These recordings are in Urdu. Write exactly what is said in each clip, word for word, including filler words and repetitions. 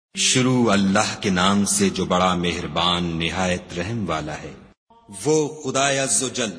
شروع اللہ کے نام سے جو بڑا مہربان نہایت رحم والا ہے۔ وہ خدا عز و جل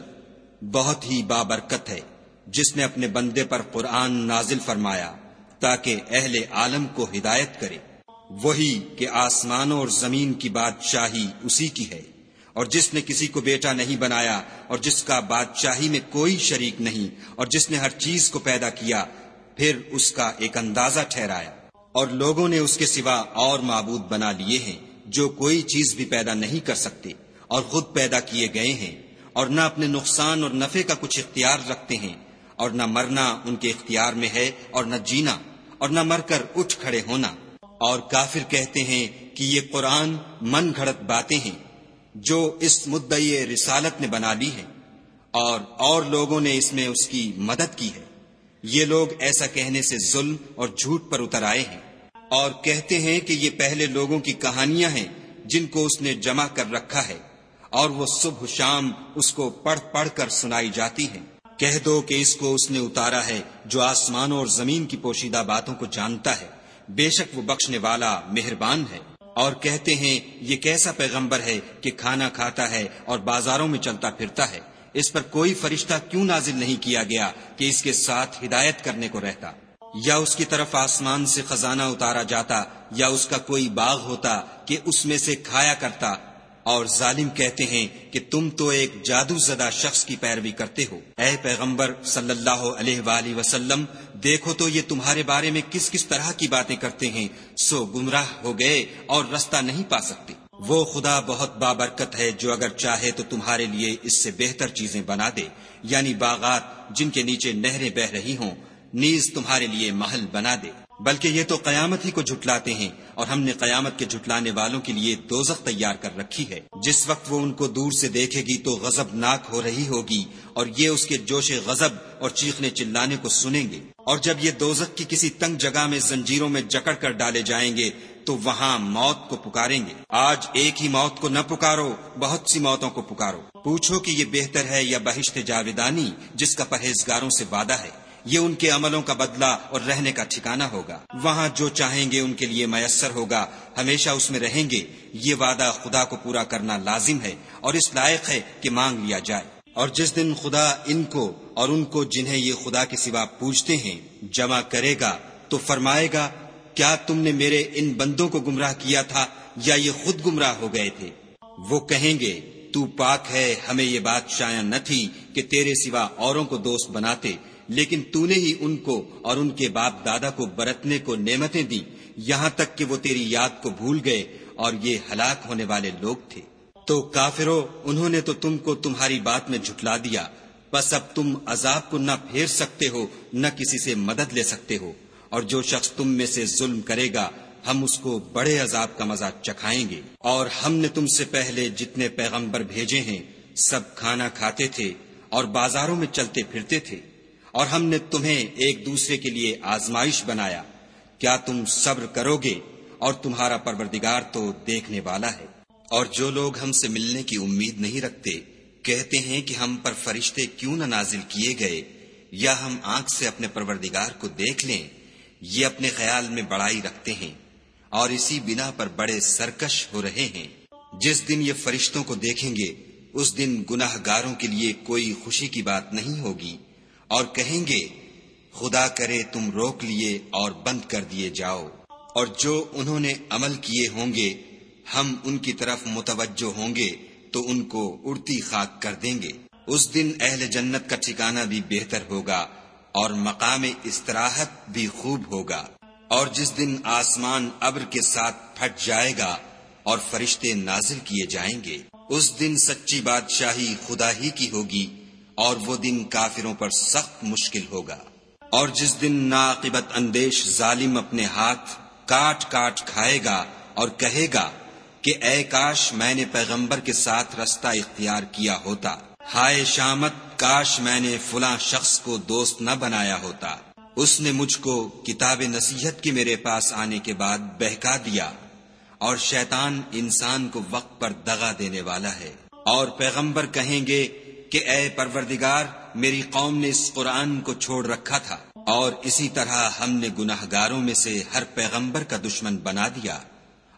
بہت ہی بابرکت ہے جس نے اپنے بندے پر قرآن نازل فرمایا تاکہ اہل عالم کو ہدایت کرے۔ وہی کہ آسمانوں اور زمین کی بادشاہی اسی کی ہے، اور جس نے کسی کو بیٹا نہیں بنایا، اور جس کا بادشاہی میں کوئی شریک نہیں، اور جس نے ہر چیز کو پیدا کیا پھر اس کا ایک اندازہ ٹھہرایا۔ اور لوگوں نے اس کے سوا اور معبود بنا لیے ہیں جو کوئی چیز بھی پیدا نہیں کر سکتے اور خود پیدا کیے گئے ہیں، اور نہ اپنے نقصان اور نفع کا کچھ اختیار رکھتے ہیں، اور نہ مرنا ان کے اختیار میں ہے اور نہ جینا، اور نہ مر کر اٹھ کھڑے ہونا۔ اور کافر کہتے ہیں کہ یہ قرآن من گھڑت باتیں ہیں جو اس مدعی رسالت نے بنا لی ہیں، اور اور لوگوں نے اس میں اس کی مدد کی ہے۔ یہ لوگ ایسا کہنے سے ظلم اور جھوٹ پر اتر آئے ہیں، اور کہتے ہیں کہ یہ پہلے لوگوں کی کہانیاں ہیں جن کو اس نے جمع کر رکھا ہے، اور وہ صبح شام اس کو پڑھ پڑھ کر سنائی جاتی ہیں۔ کہہ دو کہ اس کو اس نے اتارا ہے جو آسمانوں اور زمین کی پوشیدہ باتوں کو جانتا ہے، بے شک وہ بخشنے والا مہربان ہے۔ اور کہتے ہیں یہ کیسا پیغمبر ہے کہ کھانا کھاتا ہے اور بازاروں میں چلتا پھرتا ہے، اس پر کوئی فرشتہ کیوں نازل نہیں کیا گیا کہ اس کے ساتھ ہدایت کرنے کو رہتا؟ یا اس کی طرف آسمان سے خزانہ اتارا جاتا، یا اس کا کوئی باغ ہوتا کہ اس میں سے کھایا کرتا۔ اور ظالم کہتے ہیں کہ تم تو ایک جادو زدہ شخص کی پیروی کرتے ہو۔ اے پیغمبر صلی اللہ علیہ وآلہ وسلم، دیکھو تو یہ تمہارے بارے میں کس کس طرح کی باتیں کرتے ہیں، سو گمراہ ہو گئے اور رستہ نہیں پا سکتے۔ وہ خدا بہت بابرکت ہے جو اگر چاہے تو تمہارے لیے اس سے بہتر چیزیں بنا دے، یعنی باغات جن کے نیچے نہریں بہ رہی ہوں، نیز تمہارے لیے محل بنا دے۔ بلکہ یہ تو قیامت ہی کو جھٹلاتے ہیں، اور ہم نے قیامت کے جھٹلانے والوں کے لیے دوزخ تیار کر رکھی ہے۔ جس وقت وہ ان کو دور سے دیکھے گی تو غضبناک ہو رہی ہوگی، اور یہ اس کے جوش غضب اور چیخنے چلانے کو سنیں گے۔ اور جب یہ دوزخ کی کسی تنگ جگہ میں زنجیروں میں جکڑ کر ڈالے جائیں گے تو وہاں موت کو پکاریں گے۔ آج ایک ہی موت کو نہ پکارو، بہت سی موتوں کو پکارو۔ پوچھو کہ یہ بہتر ہے یا بہشت جاودانی جس کا پرہیزگاروں سے وعدہ ہے؟ یہ ان کے عملوں کا بدلہ اور رہنے کا ٹھکانہ ہوگا۔ وہاں جو چاہیں گے ان کے لیے میسر ہوگا، ہمیشہ اس میں رہیں گے۔ یہ وعدہ خدا کو پورا کرنا لازم ہے اور اس لائق ہے کہ مانگ لیا جائے۔ اور جس دن خدا ان کو اور ان کو جنہیں یہ خدا کے سوا پوجتے ہیں جمع کرے گا تو فرمائے گا، کیا تم نے میرے ان بندوں کو گمراہ کیا تھا یا یہ خود گمراہ ہو گئے تھے؟ وہ کہیں گے، تو پاک ہے، ہمیں یہ بات شایع نہ تھی کہ تیرے سوا اوروں کو دوست بناتے، لیکن تو نے ہی ان کو اور ان کے باپ دادا کو برتنے کو نعمتیں دی، یہاں تک کہ وہ تیری یاد کو بھول گئے، اور یہ ہلاک ہونے والے لوگ تھے۔ تو کافرو، انہوں نے تو تم کو تمہاری بات میں جھٹلا دیا، بس اب تم عذاب کو نہ پھیر سکتے ہو نہ کسی سے مدد لے سکتے ہو، اور جو شخص تم میں سے ظلم کرے گا ہم اس کو بڑے عذاب کا مزہ چکھائیں گے۔ اور ہم نے تم سے پہلے جتنے پیغمبر بھیجے ہیں سب کھانا کھاتے تھے اور بازاروں میں چلتے پھرتے تھے، اور ہم نے تمہیں ایک دوسرے کے لیے آزمائش بنایا۔ کیا تم صبر کرو گے؟ اور تمہارا پروردگار تو دیکھنے والا ہے۔ اور جو لوگ ہم سے ملنے کی امید نہیں رکھتے کہتے ہیں کہ ہم پر فرشتے کیوں نہ نازل کیے گئے، یا ہم آنکھ سے اپنے پروردگار کو دیکھ لیں۔ یہ اپنے خیال میں بڑائی رکھتے ہیں اور اسی بنا پر بڑے سرکش ہو رہے ہیں۔ جس دن یہ فرشتوں کو دیکھیں گے اس دن گناہ گاروں کے لیے کوئی خوشی کی بات نہیں ہوگی، اور کہیں گے، خدا کرے تم روک لیے اور بند کر دیے جاؤ۔ اور جو انہوں نے عمل کیے ہوں گے ہم ان کی طرف متوجہ ہوں گے تو ان کو اڑتی خاک کر دیں گے۔ اس دن اہل جنت کا ٹھکانہ بھی بہتر ہوگا اور مقام استراحت بھی خوب ہوگا۔ اور جس دن آسمان ابر کے ساتھ پھٹ جائے گا اور فرشتے نازل کیے جائیں گے، اس دن سچی بادشاہی خدا ہی کی ہوگی، اور وہ دن کافروں پر سخت مشکل ہوگا۔ اور جس دن ناعاقبت اندیش ظالم اپنے ہاتھ کاٹ کاٹ کھائے گا اور کہے گا کہ اے کاش میں نے پیغمبر کے ساتھ رستہ اختیار کیا ہوتا، ہائے شامت، کاش میں نے فلاں شخص کو دوست نہ بنایا ہوتا، اس نے مجھ کو کتاب نصیحت کے میرے پاس آنے کے بعد بہکا دیا۔ اور شیطان انسان کو وقت پر دغا دینے والا ہے۔ اور پیغمبر کہیں گے کہ اے پروردگار، میری قوم نے اس قرآن کو چھوڑ رکھا تھا، اور اسی طرح ہم نے گناہگاروں میں سے ہر پیغمبر کا دشمن بنا دیا۔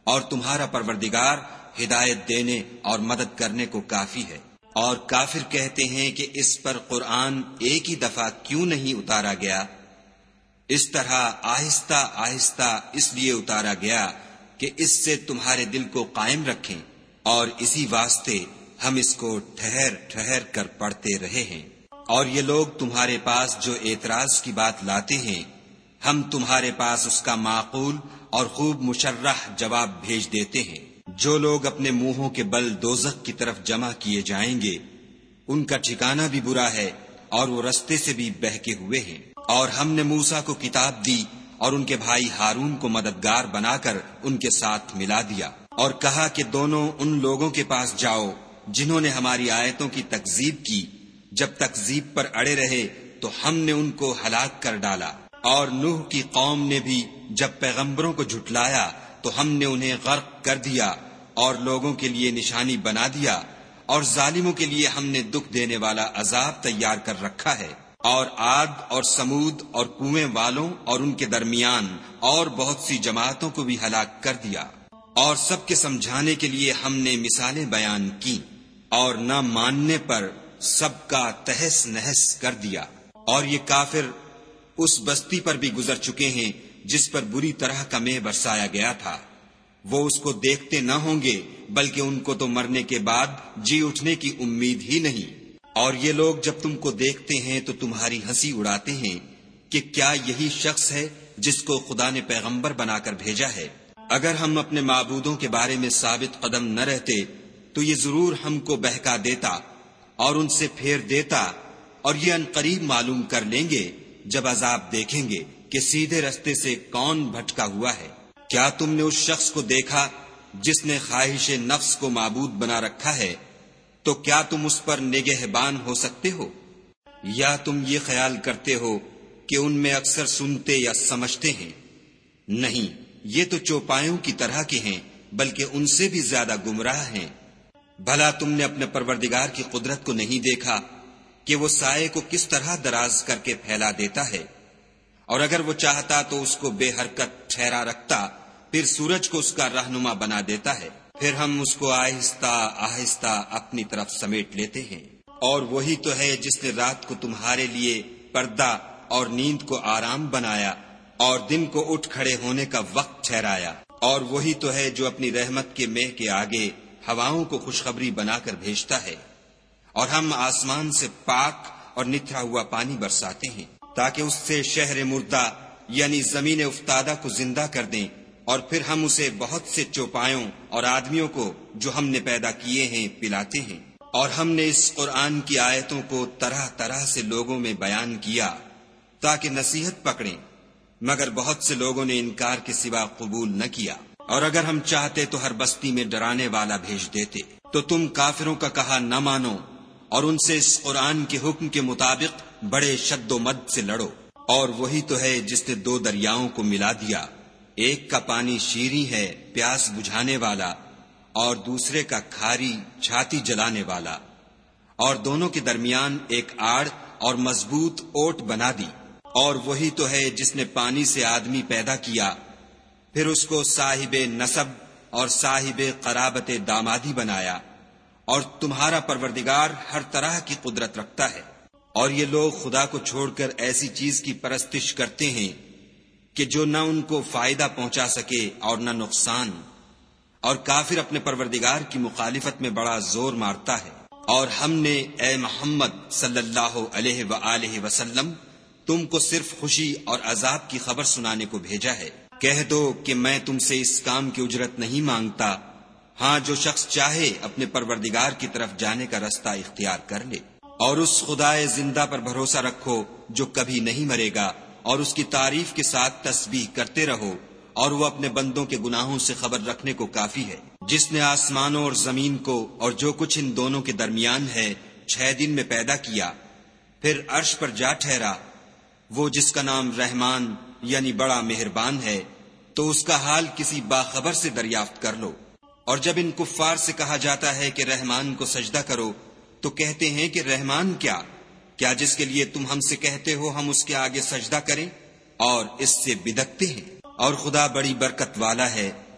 اور تمہارا پروردگار ہدایت دینے اور مدد کرنے کو کافی ہے۔ اور کافر کہتے ہیں کہ اس پر قرآن ایک ہی دفعہ کیوں نہیں اتارا گیا؟ اس طرح آہستہ آہستہ اس لیے اتارا گیا کہ اس سے تمہارے دل کو قائم رکھیں، اور اسی واسطے ہم اس کو ٹھہر ٹھہر کر پڑھتے رہے ہیں۔ اور یہ لوگ تمہارے پاس جو اعتراض کی بات لاتے ہیں، ہم تمہارے پاس اس کا معقول اور خوب مشرح جواب بھیج دیتے ہیں۔ جو لوگ اپنے منہوں کے بل دوزخ کی طرف جمع کیے جائیں گے، ان کا ٹھکانہ بھی برا ہے اور وہ رستے سے بھی بہکے ہوئے ہیں۔ اور ہم نے موسیٰ کو کتاب دی اور ان کے بھائی ہارون کو مددگار بنا کر ان کے ساتھ ملا دیا، اور کہا کہ دونوں ان لوگوں کے پاس جاؤ جنہوں نے ہماری آیتوں کی تکذیب کی۔ جب تکذیب پر اڑے رہے تو ہم نے ان کو ہلاک کر ڈالا۔ اور نوح کی قوم نے بھی جب پیغمبروں کو جھٹلایا تو ہم نے انہیں غرق کر دیا اور لوگوں کے لیے نشانی بنا دیا، اور ظالموں کے لیے ہم نے دکھ دینے والا عذاب تیار کر رکھا ہے۔ اور عاد اور سمود اور کنویں والوں اور ان کے درمیان اور بہت سی جماعتوں کو بھی ہلاک کر دیا، اور سب کے سمجھانے کے لیے ہم نے مثالیں بیان کی، اور نہ ماننے پر سب کا تہس نہس کر دیا۔ اور یہ کافر اس بستی پر بھی گزر چکے ہیں جس پر بری طرح کا مے برسایا گیا تھا، وہ اس کو دیکھتے نہ ہوں گے بلکہ ان کو تو مرنے کے بعد جی اٹھنے کی امید ہی نہیں۔ اور یہ لوگ جب تم کو دیکھتے ہیں تو تمہاری ہنسی اڑاتے ہیں کہ کیا یہی شخص ہے جس کو خدا نے پیغمبر بنا کر بھیجا ہے؟ اگر ہم اپنے معبودوں کے بارے میں ثابت قدم نہ رہتے تو یہ ضرور ہم کو بہکا دیتا اور ان سے پھیر دیتا، اور یہ عنقریب معلوم کر لیں گے جب عذاب دیکھیں گے کہ سیدھے رستے سے کون بھٹکا ہوا ہے۔ کیا تم نے اس شخص کو دیکھا جس نے خواہش نفس کو معبود بنا رکھا ہے؟ تو کیا تم اس پر نگہبان ہو سکتے ہو؟ یا تم یہ خیال کرتے ہو کہ ان میں اکثر سنتے یا سمجھتے ہیں؟ نہیں، یہ تو چوپایوں کی طرح کے ہیں، بلکہ ان سے بھی زیادہ گمراہ ہیں۔ بھلا تم نے اپنے پروردگار کی قدرت کو نہیں دیکھا کہ وہ سائے کو کس طرح دراز کر کے پھیلا دیتا ہے؟ اور اگر وہ چاہتا تو اس کو بے حرکت ٹھہرا رکھتا، پھر سورج کو اس کا رہنما بنا دیتا ہے، پھر ہم اس کو آہستہ آہستہ اپنی طرف سمیٹ لیتے ہیں۔ اور وہی تو ہے جس نے رات کو تمہارے لیے پردہ اور نیند کو آرام بنایا اور دن کو اٹھ کھڑے ہونے کا وقت ٹھہرایا۔ اور وہی تو ہے جو اپنی رحمت کے مہ کے آگے ہواؤں کو خوشخبری بنا کر بھیجتا ہے، اور ہم آسمان سے پاک اور نتھرا ہوا پانی برساتے ہیں تاکہ اس سے شہر مردہ یعنی زمین افتادہ کو زندہ کر دیں، اور پھر ہم اسے بہت سے چوپایوں اور آدمیوں کو جو ہم نے پیدا کیے ہیں پلاتے ہیں۔ اور ہم نے اس قرآن کی آیتوں کو طرح طرح سے لوگوں میں بیان کیا تاکہ نصیحت پکڑیں، مگر بہت سے لوگوں نے انکار کے سوا قبول نہ کیا۔ اور اگر ہم چاہتے تو ہر بستی میں ڈرانے والا بھیج دیتے، تو تم کافروں کا کہا نہ مانو اور ان سے اس قرآن کے حکم کے مطابق بڑے شد و مد سے لڑو۔ اور وہی تو ہے جس نے دو دریاؤں کو ملا دیا، ایک کا پانی شیریں ہے پیاس بجھانے والا، اور دوسرے کا کھاری چھاتی جلانے والا، اور دونوں کے درمیان ایک آڑ اور مضبوط اوٹ بنا دی۔ اور وہی تو ہے جس نے پانی سے آدمی پیدا کیا، پھر اس کو صاحب نسب اور صاحب قرابت دامادی بنایا۔ اور تمہارا پروردگار ہر طرح کی قدرت رکھتا ہے۔ اور یہ لوگ خدا کو چھوڑ کر ایسی چیز کی پرستش کرتے ہیں کہ جو نہ ان کو فائدہ پہنچا سکے اور نہ نقصان، اور کافر اپنے پروردگار کی مخالفت میں بڑا زور مارتا ہے۔ اور ہم نے اے محمد صلی اللہ علیہ وآلہ وسلم تم کو صرف خوشی اور عذاب کی خبر سنانے کو بھیجا ہے۔ کہہ دو کہ میں تم سے اس کام کی اجرت نہیں مانگتا، ہاں جو شخص چاہے اپنے پروردگار کی طرف جانے کا رستہ اختیار کر لے۔ اور اس خدائے زندہ پر بھروسہ رکھو جو کبھی نہیں مرے گا، اور اس کی تعریف کے ساتھ تسبیح کرتے رہو، اور وہ اپنے بندوں کے گناہوں سے خبر رکھنے کو کافی ہے۔ جس نے آسمانوں اور زمین کو اور جو کچھ ان دونوں کے درمیان ہے چھ دن میں پیدا کیا، پھر عرش پر جا ٹھہرا، وہ جس کا نام رحمان یعنی بڑا مہربان ہے، تو اس کا حال کسی باخبر سے دریافت کر لو۔ اور جب ان کفار سے کہا جاتا ہے کہ رحمان کو سجدہ کرو تو کہتے ہیں کہ رحمان کیا کیا جس کے لیے تم ہم سے کہتے ہو ہم اس کے آگے سجدہ کریں، اور اس سے بدکتے ہیں۔ اور خدا بڑی برکت والا ہے،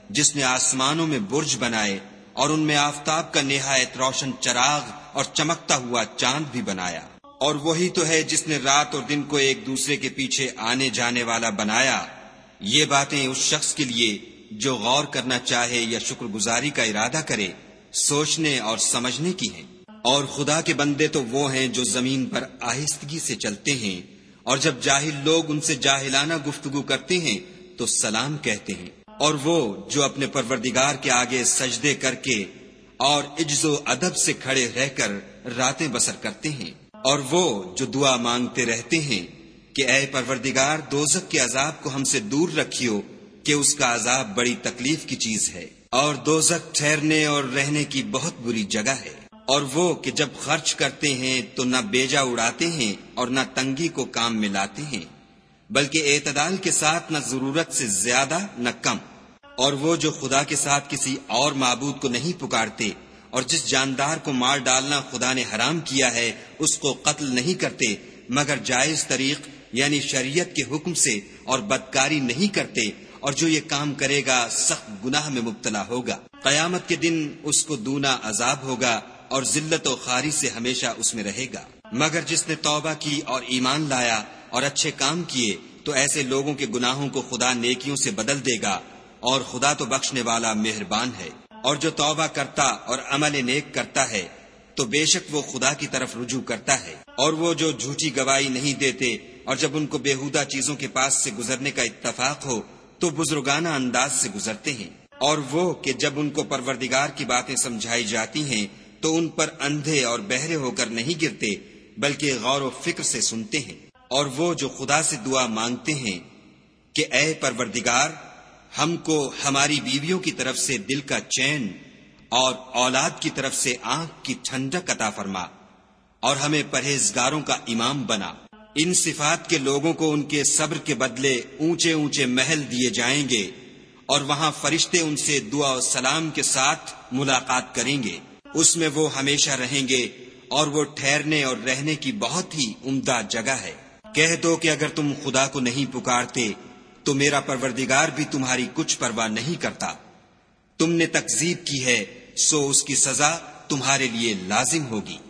جس نے آسمانوں میں برج بنائے اور ان میں آفتاب کا نہایت روشن چراغ اور چمکتا ہوا چاند بھی بنایا. اور وہی تو ہے جس نے رات اور دن کو ایک دوسرے کے پیچھے آنے جانے والا بنایا. یہ باتیں اس شخص کے لیے جو غور کرنا چاہے یا شکر گزاری کا ارادہ کرے سوچنے اور سمجھنے کی ہیں. اور خدا کے بندے تو وہ ہیں جو زمین پر آہستگی سے چلتے ہیں، اور جب جاہل لوگ ان سے جاہلانہ گفتگو کرتے ہیں تو سلام کہتے ہیں. اور وہ جو اپنے پروردگار کے آگے سجدے کر کے اور عجز و ادب سے کھڑے رہ کر راتیں بسر کرتے ہیں. اور وہ جو دعا مانگتے رہتے ہیں کہ اے پروردگار دوزخ کے عذاب کو ہم سے دور رکھیو کہ اس کا عذاب بڑی تکلیف کی چیز ہے، اور دوزخ ٹھہرنے اور رہنے کی بہت بری جگہ ہے. اور وہ کہ جب خرچ کرتے ہیں تو نہ بیجا اڑاتے ہیں اور نہ تنگی کو کام میں لاتے ہیں، بلکہ اعتدال کے ساتھ نہ ضرورت سے زیادہ نہ کم. اور وہ جو خدا کے ساتھ کسی اور معبود کو نہیں پکارتے، اور جس جاندار کو مار ڈالنا خدا نے حرام کیا ہے اس کو قتل نہیں کرتے مگر جائز طریق یعنی شریعت کے حکم سے، اور بدکاری نہیں کرتے، اور جو یہ کام کرے گا سخت گناہ میں مبتلا ہوگا. قیامت کے دن اس کو دونا عذاب ہوگا اور ذلت و خواری سے ہمیشہ اس میں رہے گا. مگر جس نے توبہ کی اور ایمان لایا اور اچھے کام کیے تو ایسے لوگوں کے گناہوں کو خدا نیکیوں سے بدل دے گا، اور خدا تو بخشنے والا مہربان ہے. اور جو توبہ کرتا اور عمل نیک کرتا ہے تو بے شک وہ خدا کی طرف رجوع کرتا ہے. اور وہ جو جھوٹی گواہی نہیں دیتے اور جب ان کو بےہودہ چیزوں کے پاس سے گزرنے کا اتفاق ہو تو بزرگانہ انداز سے گزرتے ہیں. اور وہ کہ جب ان کو پروردگار کی باتیں سمجھائی جاتی ہیں تو ان پر اندھے اور بہرے ہو کر نہیں گرتے بلکہ غور و فکر سے سنتے ہیں. اور وہ جو خدا سے دعا مانگتے ہیں کہ اے پروردگار ہم کو ہماری بیویوں کی طرف سے دل کا چین اور اولاد کی طرف سے آنکھ کی ٹھنڈک عطا فرما اور ہمیں پرہیزگاروں کا امام بنا. ان صفات کے لوگوں کو ان کے صبر کے بدلے اونچے اونچے محل دیے جائیں گے، اور وہاں فرشتے ان سے دعا و سلام کے ساتھ ملاقات کریں گے. اس میں وہ ہمیشہ رہیں گے، اور وہ ٹھہرنے اور رہنے کی بہت ہی عمدہ جگہ ہے. کہہ دو کہ اگر تم خدا کو نہیں پکارتے تو میرا پروردگار بھی تمہاری کچھ پرواہ نہیں کرتا. تم نے تکذیب کی ہے سو اس کی سزا تمہارے لیے لازم ہوگی.